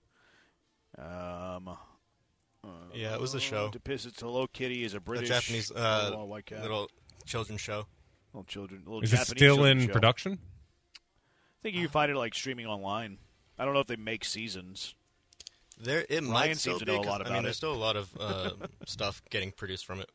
Speaker 9: Yeah, it was a show.
Speaker 5: It's Hello Kitty is a British
Speaker 9: Japanese
Speaker 5: white cat.
Speaker 9: little children's show.
Speaker 5: Is
Speaker 6: it still in production?
Speaker 5: I think you can find it like streaming online. I don't know if they make seasons.
Speaker 9: It might still
Speaker 5: seems to know a lot about it.
Speaker 9: There's still a lot of stuff getting produced from it.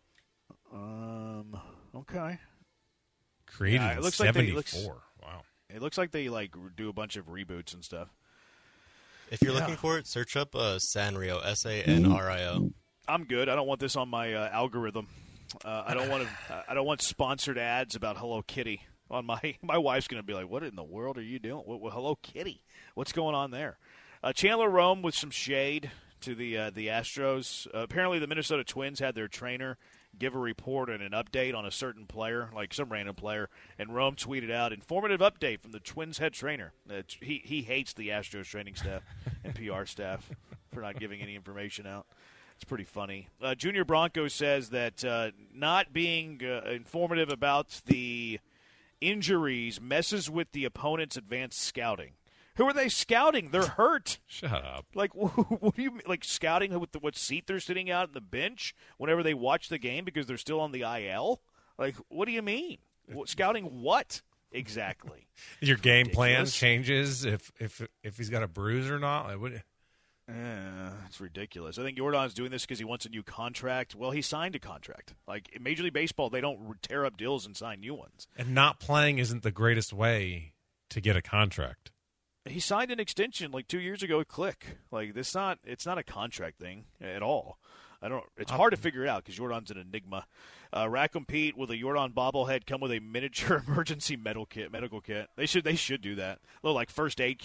Speaker 5: Okay.
Speaker 6: Created in 1974. Wow.
Speaker 5: It looks like they do a bunch of reboots and stuff.
Speaker 9: If you're looking for it, search up Sanrio, Sanrio.
Speaker 5: I'm good. I don't want this on my algorithm. I don't want sponsored ads about Hello Kitty on my wife's going to be like, "What in the world are you doing? What Hello Kitty? What's going on there?" Chandler Rome with some shade to the Astros. Apparently, the Minnesota Twins had their trainer give a report and an update on a certain player, like some random player, and Rome tweeted out, "Informative update from the Twins head trainer." He hates the Astros training staff and PR staff for not giving any information out. It's pretty funny. Junior Bronco says that not being informative about the injuries messes with the opponent's advanced scouting. Who are they scouting? They're hurt.
Speaker 6: Shut up.
Speaker 5: Like, what do you mean? Like scouting what seat they're sitting out on the bench whenever they watch the game because they're still on the IL? Like, what do you mean? Scouting what exactly?
Speaker 6: Your game plan changes if he's got a bruise or not?
Speaker 5: It's ridiculous. I think Jordan's doing this because he wants a new contract. Well, he signed a contract. Like, in Major League Baseball, they don't tear up deals and sign new ones.
Speaker 6: And not playing isn't the greatest way to get a contract.
Speaker 5: He signed an extension like 2 years ago at Click. Like, it's not a contract thing at all. It's hard to figure it out because Jordan's an enigma. Rackham Pete with a Jordan bobblehead come with a miniature emergency medical kit. They should do that. A little like first aid kit.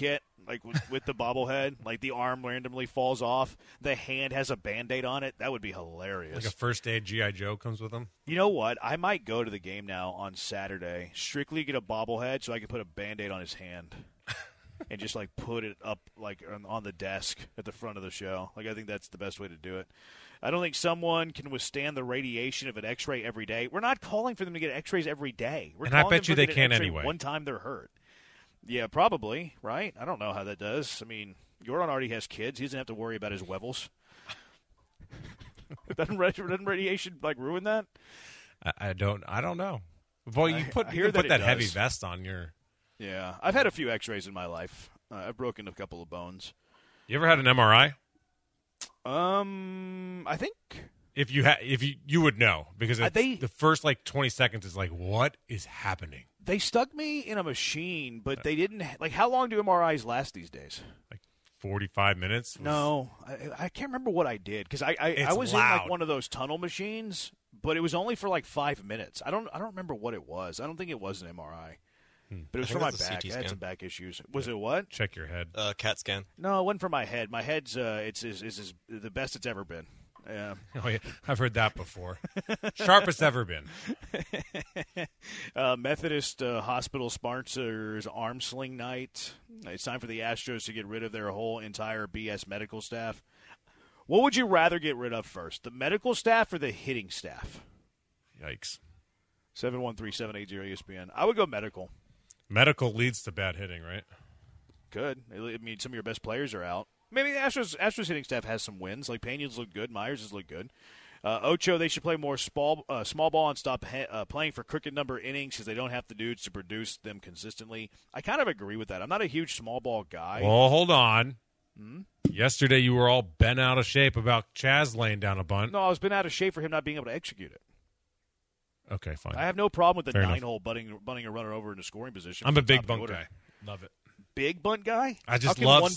Speaker 5: like with the bobblehead, like the arm randomly falls off, the hand has a Band-Aid on it. That would be hilarious.
Speaker 6: Like a first aid G.I. Joe comes with them.
Speaker 5: You know what? I might go to the game now on Saturday, strictly get a bobblehead so I can put a Band-Aid on his hand and just like put it up like on the desk at the front of the show. Like I think that's the best way to do it. I don't think someone can withstand the radiation of an X-ray every day. We're not calling for them to get X-rays every day.
Speaker 6: And I bet you they can anyway.
Speaker 5: One time they're hurt. Yeah, probably, right? I don't know how that does. I mean, Jordan already has kids. He doesn't have to worry about his wevels. Doesn't radiation like ruin that?
Speaker 6: I don't know. Well, you can put that heavy vest on your.
Speaker 5: Yeah, I've had a few X-rays in my life. I've broken a couple of bones.
Speaker 6: You ever had an MRI?
Speaker 5: I think
Speaker 6: if you would know because the first like 20 seconds is like, what is happening?
Speaker 5: They stuck me in a machine, but they didn't. Like, how long do MRIs last these days?
Speaker 6: Like 45 minutes.
Speaker 5: No, I can't remember what I did because I was
Speaker 6: loud.
Speaker 5: in like one of those tunnel machines, but it was only for like 5 minutes. I don't remember what it was. I don't think it was an MRI. But it was for my back. I had some back issues. Was it what?
Speaker 6: Check your head.
Speaker 9: CAT scan.
Speaker 5: No, it wasn't for my head. My head's it's the best it's ever been. Yeah.
Speaker 6: Oh yeah, I've heard that before. Sharpest ever been.
Speaker 5: Methodist Hospital sponsors arm sling night. It's time for the Astros to get rid of their whole entire BS medical staff. What would you rather get rid of first, the medical staff or the hitting staff?
Speaker 6: Yikes.
Speaker 5: 713-780-ESPN. I would go medical.
Speaker 6: Medical leads to bad hitting, right?
Speaker 5: Good. I mean, some of your best players are out. Maybe the Astros hitting staff has some wins. Like Pena's looked good. Myers has looked good. Ocho, they should play more small ball and stop playing for crooked number innings because they don't have the dudes to produce them consistently. I kind of agree with that. I'm not a huge small ball guy.
Speaker 6: Well, hold on. Yesterday you were all bent out of shape about Chaz laying down a bunt.
Speaker 5: No, I was bent out of shape for him not being able to execute it.
Speaker 6: Okay, fine.
Speaker 5: I have no problem with the
Speaker 6: Fair
Speaker 5: 9-hole bunting a runner over into scoring position.
Speaker 6: I'm a big bunt guy. Love it.
Speaker 5: Big bunt guy?
Speaker 6: I just love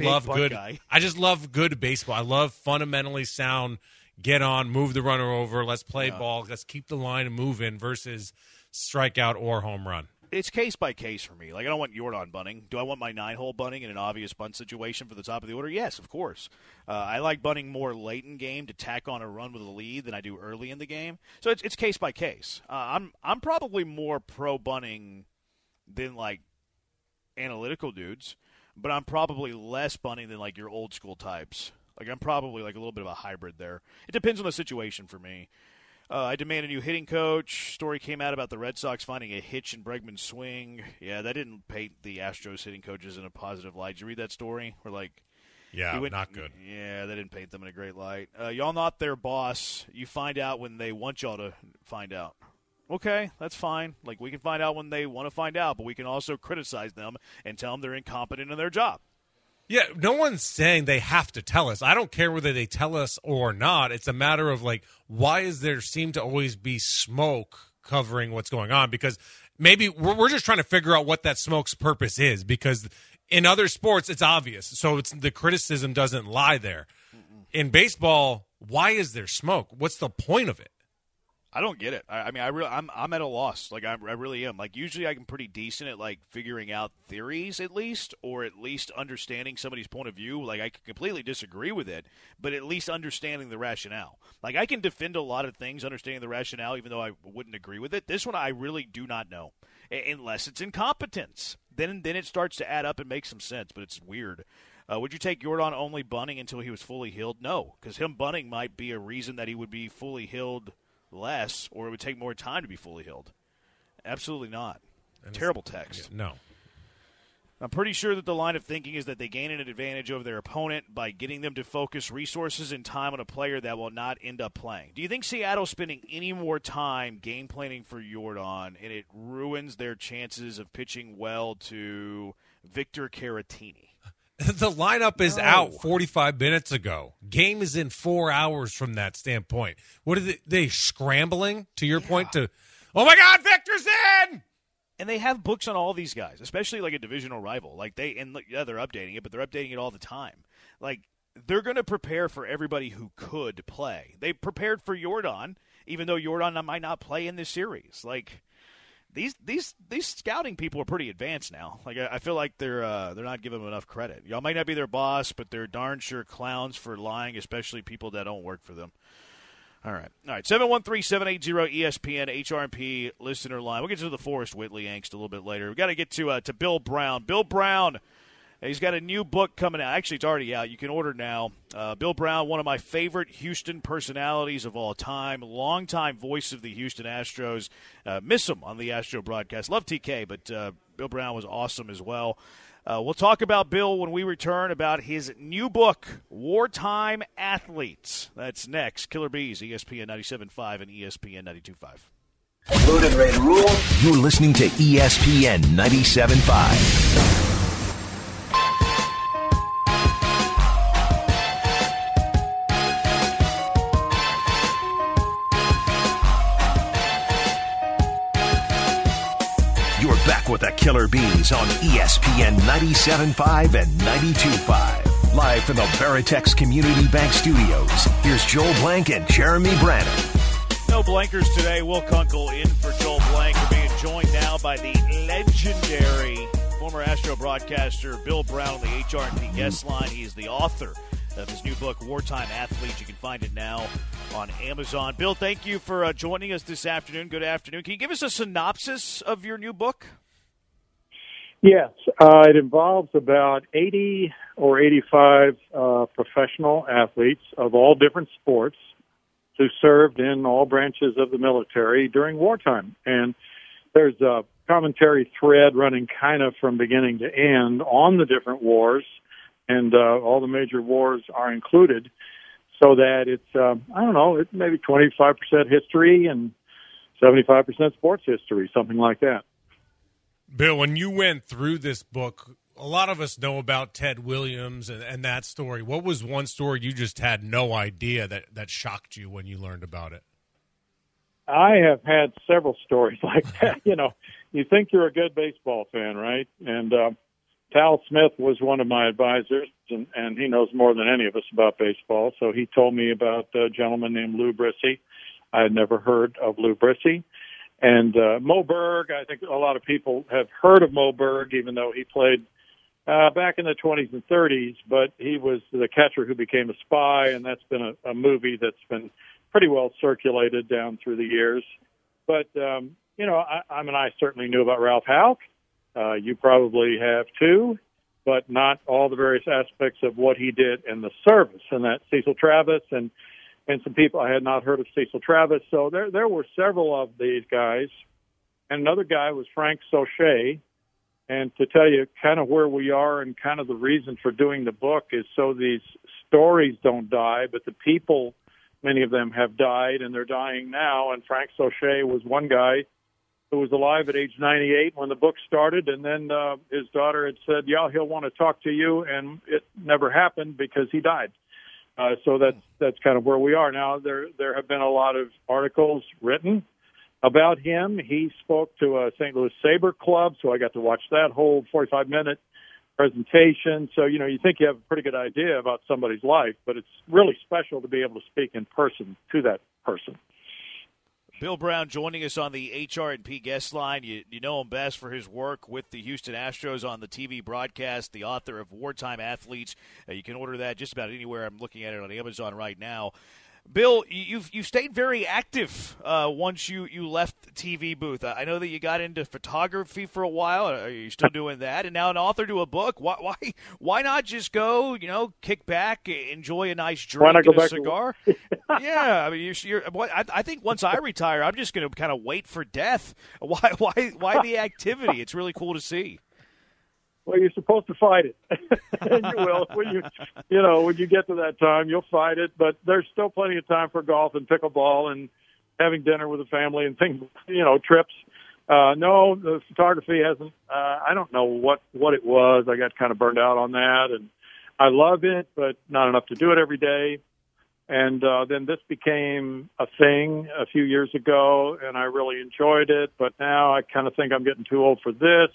Speaker 6: good baseball. I love fundamentally sound, get on, move the runner over, let's play ball, let's keep the line moving versus strikeout or home run.
Speaker 5: It's case by case for me. Like, I don't want Jordan bunting. Do I want my 9-hole bunting in an obvious bunt situation for the top of the order? Yes, of course. I like bunting more late in game to tack on a run with a lead than I do early in the game. So it's case by case. I'm probably more pro bunting than like analytical dudes, but I'm probably less bunting than like your old school types. Like I'm probably like a little bit of a hybrid there. It depends on the situation for me. I demand a new hitting coach. Story came out about the Red Sox finding a hitch in Bregman's swing. Yeah, that didn't paint the Astros hitting coaches in a positive light. Did you read that story? Or like,
Speaker 6: not good.
Speaker 5: Yeah, that didn't paint them in a great light. Y'all not their boss. You find out when they want y'all to find out. Okay, that's fine. Like, we can find out when they want to find out, but we can also criticize them and tell them they're incompetent in their job.
Speaker 6: Yeah, no one's saying they have to tell us. I don't care whether they tell us or not. It's a matter of, like, why is there seem to always be smoke covering what's going on? Because maybe we're just trying to figure out what that smoke's purpose is, because in other sports it's obvious. So the criticism doesn't lie there. In baseball, why is there smoke? What's the point of it?
Speaker 5: I don't get it. I'm at a loss. Like I really am. Like usually I'm pretty decent at like figuring out theories at least, or at least understanding somebody's point of view. Like I can completely disagree with it, but at least understanding the rationale. Like I can defend a lot of things understanding the rationale, even though I wouldn't agree with it. This one I really do not know, unless it's incompetence. Then it starts to add up and make some sense. But it's weird. Would you take Jordan only bunting until he was fully healed? No, because him bunting might be a reason that he would be fully healed less, or it would take more time to be fully healed. Absolutely not. Terrible text.
Speaker 6: No.
Speaker 5: I'm pretty sure that the line of thinking is that they gain an advantage over their opponent by getting them to focus resources and time on a player that will not end up playing. Do you think Seattle's spending any more time game planning for Jordan and it ruins their chances of pitching well to Victor Caratini?
Speaker 6: The lineup is out 45 minutes ago. Game is in 4 hours from that standpoint. What are they scrambling, to your point, to, oh, my God, Victor's in!
Speaker 5: And they have books on all these guys, especially like a divisional rival. Like they're updating it, but they're updating it all the time. Like they're going to prepare for everybody who could play. They prepared for Jordan, even though Jordan might not play in this series. Like these scouting people are pretty advanced now. Like I feel like they're not giving them enough credit. Y'all might not be their boss, but they're darn sure clowns for lying, especially people that don't work for them. All right. 713-780-ESPN HRP listener line. We'll get to the Forrest Whitley angst a little bit later. We got to get to Bill Brown. Bill Brown. He's got a new book coming out. Actually, it's already out. You can order now. Bill Brown, one of my favorite Houston personalities of all time, longtime voice of the Houston Astros. Miss him on the Astro broadcast. Love TK, but Bill Brown was awesome as well. We'll talk about Bill when we return, about his new book, Wartime Athletes. That's next. Killer Bees, ESPN 97.5 and ESPN 92.5.
Speaker 1: Load and ready to rule. You're listening to ESPN 97.5. You're back with the Killer Bees on ESPN 97.5 and 92.5. Live from the Veritex Community Bank Studios, here's Joel Blank and Jeremy Brannon.
Speaker 5: No blankers today. Will Kunkel in for Joel Blank. We're being joined now by the legendary former Astro broadcaster Bill Brown on the HRP guest line. He is the author of his new book, Wartime Athletes. You can find it now on Amazon. Bill, thank you for joining us this afternoon. Good afternoon. Can you give us a synopsis of your new book?
Speaker 13: Yes. It involves about 80 or 85 professional athletes of all different sports who served in all branches of the military during wartime. And there's a commentary thread running kind of from beginning to end on the different wars, and all the major wars are included, so that it's, it's maybe 25% history and 75% sports history, something like that.
Speaker 6: Bill, when you went through this book, a lot of us know about Ted Williams and that story. What was one story you just had no idea that shocked you when you learned about it?
Speaker 13: I have had several stories like that. You think you're a good baseball fan, right? And Tal Smith was one of my advisors, and he knows more than any of us about baseball. So he told me about a gentleman named Lou Brissy. I had never heard of Lou Brissy. And Mo Berg, I think a lot of people have heard of Mo Berg, even though he played back in the 20s and 30s. But he was the catcher who became a spy, and that's been a movie that's been pretty well circulated down through the years. But, I certainly knew about Ralph Houck. You probably have too, but not all the various aspects of what he did in the service. And that Cecil Travis and some people, I had not heard of Cecil Travis. So there were several of these guys. And another guy was Frank Sauché. And to tell you kind of where we are and kind of the reason for doing the book is so these stories don't die, but the people, many of them have died and they're dying now. And Frank Sauché was one guy who was alive at age 98 when the book started, and then his daughter had said, he'll want to talk to you, and it never happened because he died. So that's kind of where we are now. There have been a lot of articles written about him. He spoke to a St. Louis Sabre Club, so I got to watch that whole 45-minute presentation. So, you think you have a pretty good idea about somebody's life, but it's really special to be able to speak in person to that person.
Speaker 5: Bill Brown joining us on the HR&P guest line. You know him best for his work with the Houston Astros on the TV broadcast, the author of Wartime Athletes. You can order that just about anywhere. I'm looking at it on Amazon right now. Bill, you've stayed very active once you left the TV booth. I know that you got into photography for a while. Are you still doing that? And now an author to a book. Why not just go, kick back, enjoy a nice drink and a cigar? Yeah, I mean, I think once I retire, I'm just going to kind of wait for death. Why the activity? It's really cool to see.
Speaker 13: Well, you're supposed to fight it, and you will. When you get to that time, you'll fight it. But there's still plenty of time for golf and pickleball and having dinner with the family and things. Trips. No, the photography hasn't. I don't know what it was. I got kind of burned out on that, and I love it, but not enough to do it every day. And then this became a thing a few years ago, and I really enjoyed it. But now I kind of think I'm getting too old for this.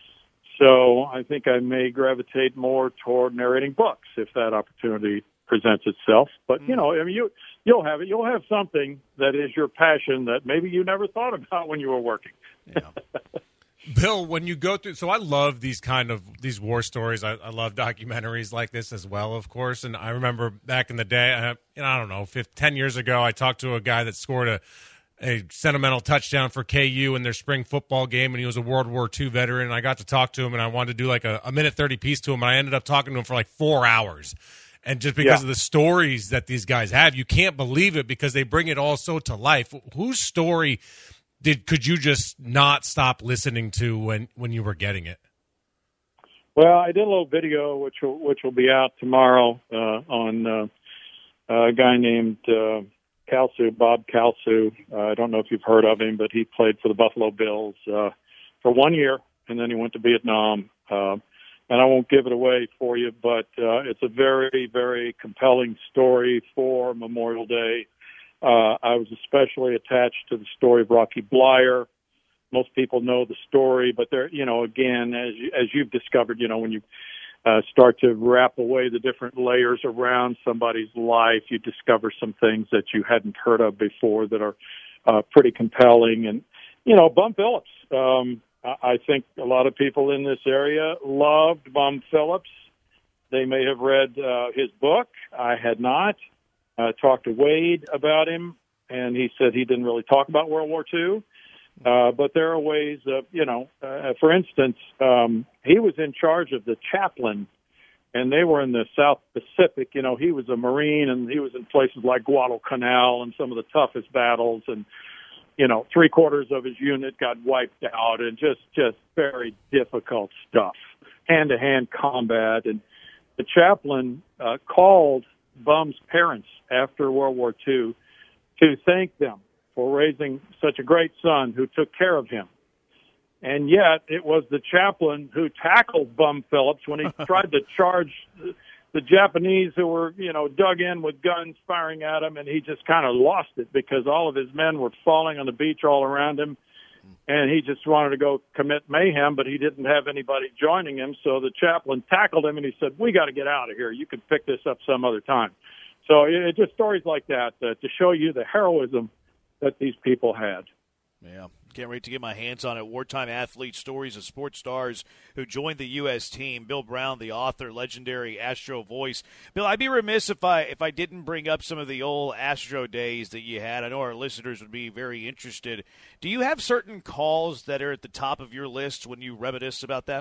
Speaker 13: So I think I may gravitate more toward narrating books if that opportunity presents itself. But, you'll have it. You'll have something that is your passion that maybe you never thought about when you were working.
Speaker 6: Bill, when you go through, so I love these war stories. I love documentaries like this as well, of course. And I remember back in the day, I don't know, 10 years ago, I talked to a guy that scored a sentimental touchdown for KU in their spring football game, and he was a World War II veteran. And I got to talk to him, and I wanted to do like a minute 30 piece to him, and I ended up talking to him for like 4 hours. And just because of the stories that these guys have, you can't believe it because they bring it all so to life. Whose story could you just not stop listening to when you were getting it?
Speaker 13: Well, I did a little video which will be out tomorrow on a guy named Kalsu, Bob Kalsu. I don't know if you've heard of him, but he played for the Buffalo Bills for 1 year, and then he went to Vietnam. And I won't give it away for you, but it's a very, very compelling story for Memorial Day. I was especially attached to the story of Rocky Bleier. Most people know the story, but there, again, as you've discovered, when you start to wrap away the different layers around somebody's life, you discover some things that you hadn't heard of before that are pretty compelling. And, Bum Phillips, I think a lot of people in this area loved Bum Phillips. They may have read his book. I had not. Talked to Wade about him, and he said he didn't really talk about World War II. But there are ways of, for instance, he was in charge of the chaplain, and they were in the South Pacific. He was a Marine, and he was in places like Guadalcanal and some of the toughest battles, and, 3/4 of his unit got wiped out, and just very difficult stuff, hand-to-hand combat. And the chaplain called Bum's parents after World War II to thank them for raising such a great son who took care of him. And yet it was the chaplain who tackled Bum Phillips when he tried to charge the Japanese who were, dug in with guns firing at him, and he just kind of lost it because all of his men were falling on the beach all around him, and he just wanted to go commit mayhem, but he didn't have anybody joining him, so the chaplain tackled him, and he said, "We got to get out of here. You can pick this up some other time." So it's just stories like that to show you the heroism that these people had.
Speaker 5: Yeah. Can't wait to get my hands on it. Wartime athlete stories of sports stars who joined the U.S. team. Bill Brown, the author, legendary Astro voice. Bill, I'd be remiss if I didn't bring up some of the old Astro days that you had. I know our listeners would be very interested. Do you have certain calls that are at the top of your list when you reminisce about that?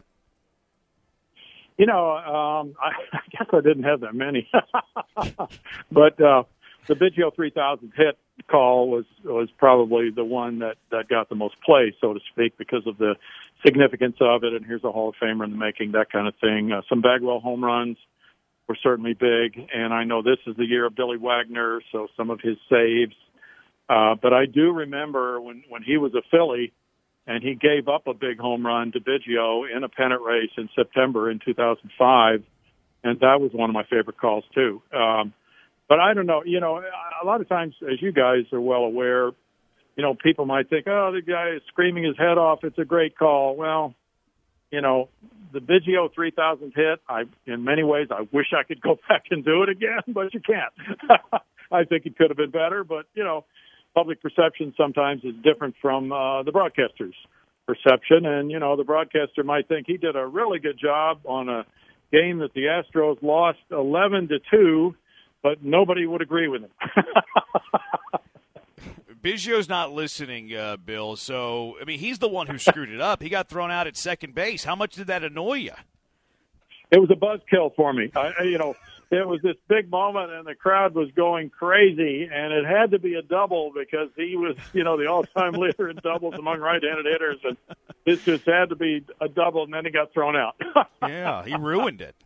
Speaker 13: I guess I didn't have that many. But the Biggio 3000 hit call was probably the one that got the most play, so to speak, because of the significance of it, and here's a Hall of Famer in the making, that kind of thing. Some Bagwell home runs were certainly big, and I know this is the year of Billy Wagner, so some of his saves. But I do remember when he was a Philly, and he gave up a big home run to Biggio in a pennant race in September in 2005, and that was one of my favorite calls, too. But I don't know, a lot of times, as you guys are well aware, people might think, oh, the guy is screaming his head off. It's a great call. Well, the Biggio 3000 hit, in many ways, I wish I could go back and do it again, but you can't. I think it could have been better, but, public perception sometimes is different from the broadcaster's perception. And, the broadcaster might think he did a really good job on a game that the Astros lost 11-2, but nobody would agree with him.
Speaker 5: Biggio's not listening, Bill. So, he's the one who screwed it up. He got thrown out at second base. How much did that annoy you?
Speaker 13: It was a buzzkill for me. It was this big moment, and the crowd was going crazy, and it had to be a double because he was, the all-time leader in doubles among right-handed hitters, and this just had to be a double, and then he got thrown out.
Speaker 5: Yeah, he ruined it.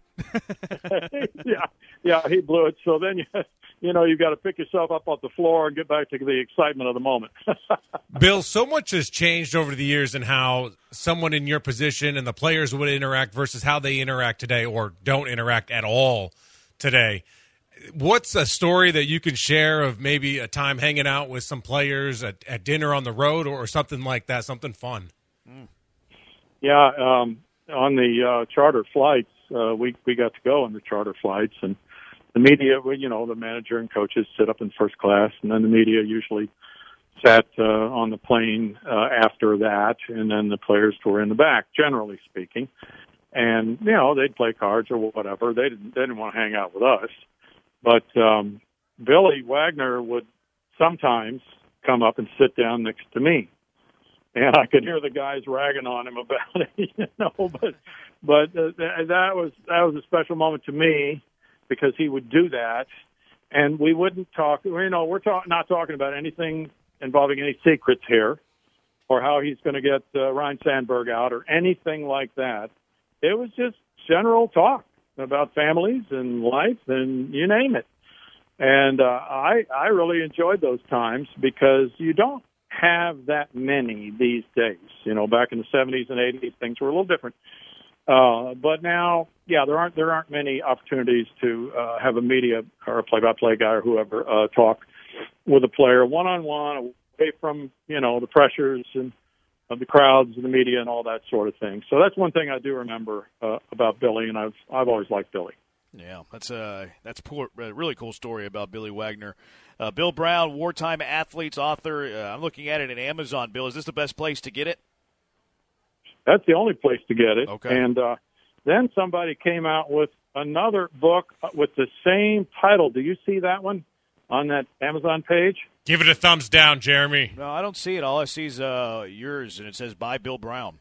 Speaker 13: Yeah, he blew it. So then you've got to pick yourself up off the floor and get back to the excitement of the moment.
Speaker 6: Bill, so much has changed over the years in how someone in your position and the players would interact versus how they interact today or don't interact at all today. What's a story that you can share of maybe a time hanging out with some players at dinner on the road or something like that, something fun?
Speaker 13: Yeah, on the charter flights, we got to go on the charter flights, and the media, the manager and coaches sit up in first class, and then the media usually sat on the plane after that, and then the players were in the back, generally speaking. And, you know, they'd play cards or whatever. They didn't want to hang out with us. But Billy Wagner would sometimes come up and sit down next to me. And I could hear the guys ragging on him about it, you know. But that was a special moment to me because he would do that. And we wouldn't talk, you know, we're not talking about anything involving any secrets here or how he's going to get Ryne Sandberg out or anything like that. It was just general talk about families and life and you name it. And I really enjoyed those times because you don't have that many these days. You know, back in the 70s and 80s, things were a little different. But now, yeah, there aren't many opportunities to have a media or a play-by-play guy or whoever talk with a player one-on-one, away from, you know, the pressures and of the crowds and the media and all that sort of thing. So that's one thing I do remember about Billy, and I've always liked Billy.
Speaker 5: Yeah, that's a really cool story about Billy Wagner. Bill Brown, Wartime Athletes author. I'm looking at it at Amazon. Bill, is this the best place to get it?
Speaker 13: That's the only place to get it.
Speaker 5: Okay.
Speaker 13: And then somebody came out with another book with the same title. Do you see that one on that Amazon page?
Speaker 6: Give it a thumbs down, Jeremy.
Speaker 5: No, I don't see it. All I see is yours, and it says by Bill Brown.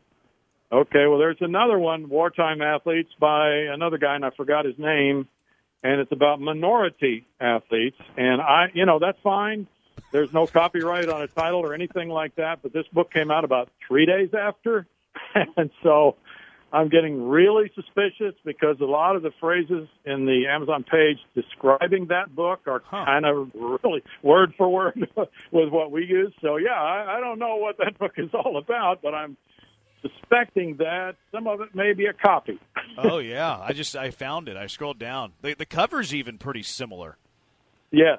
Speaker 13: Okay, well, there's another one, Wartime Athletes, by another guy, and I forgot his name, and it's about minority athletes. And that's fine. There's no copyright on a title or anything like that, but this book came out about 3 days after, and so I'm getting really suspicious because a lot of the phrases in the Amazon page describing that book are kind of really word for word with what we use. So, yeah, I don't know what that book is all about, but I'm suspecting that some of it may be a copy.
Speaker 5: Oh, yeah. I found it. I scrolled down. The cover's even pretty similar.
Speaker 13: Yeah.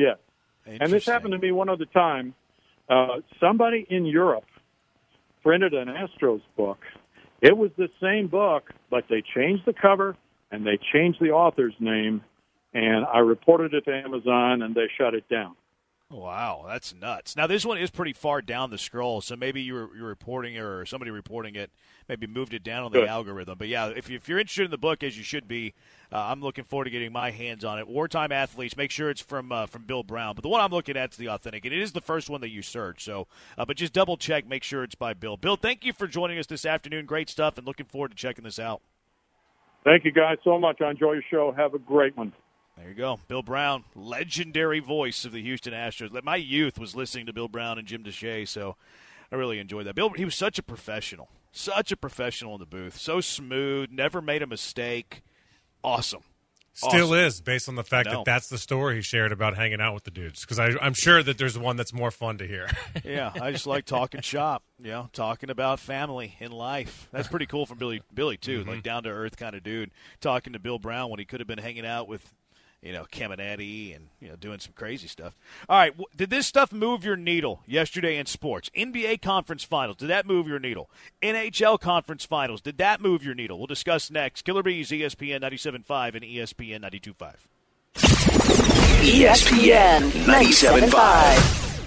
Speaker 13: And this happened to me one other time. Somebody in Europe printed an Astros book. It was the same book, but they changed the cover and they changed the author's name, and I reported it to Amazon, and they shut it down.
Speaker 5: Wow, that's nuts. Now, this one is pretty far down the scroll, so maybe you're reporting it or somebody reporting it maybe moved it down on the algorithm. But, yeah, if you're interested in the book, as you should be, I'm looking forward to getting my hands on it. Wartime Athletes, make sure it's from Bill Brown. But the one I'm looking at is the authentic, and it is the first one that you search. So, but just double-check, make sure it's by Bill. Bill, thank you for joining us this afternoon. Great stuff, and looking forward to checking this out.
Speaker 13: Thank you, guys, so much. I enjoy your show. Have a great one.
Speaker 5: There you go. Bill Brown, legendary voice of the Houston Astros. My youth was listening to Bill Brown and Jim Deshaies, so I really enjoyed that. Bill, he was such a professional in the booth. So smooth, never made a mistake. Awesome.
Speaker 6: Still is, based on the fact that that's the story he shared about hanging out with the dudes. Because I'm sure that there's one that's more fun to hear.
Speaker 5: Yeah, I just like talking shop, talking about family and life. That's pretty cool from Billy too, like down-to-earth kind of dude. Talking to Bill Brown when he could have been hanging out with Caminiti and, doing some crazy stuff. All right, did this stuff move your needle yesterday in sports? NBA Conference Finals, did that move your needle? NHL Conference Finals, did that move your needle? We'll discuss next. Killer Bees, ESPN 97.5 and ESPN 92.5.
Speaker 1: ESPN 97.5.